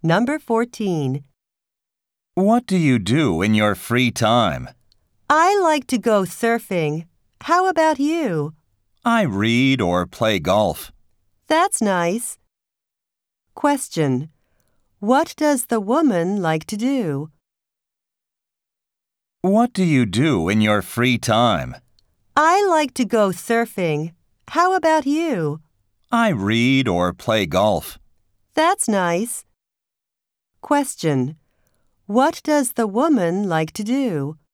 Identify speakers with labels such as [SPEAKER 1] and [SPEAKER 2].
[SPEAKER 1] Number 14.
[SPEAKER 2] What do you do in your free time?
[SPEAKER 1] I like to go surfing. How about you?
[SPEAKER 2] I read or play golf.
[SPEAKER 1] That's nice. Question. What does the woman like to do?
[SPEAKER 2] What do you do in your free time?
[SPEAKER 1] I like to go surfing. How about you?
[SPEAKER 2] I read or play golf.
[SPEAKER 1] That's nice. Question. What does the woman like to do?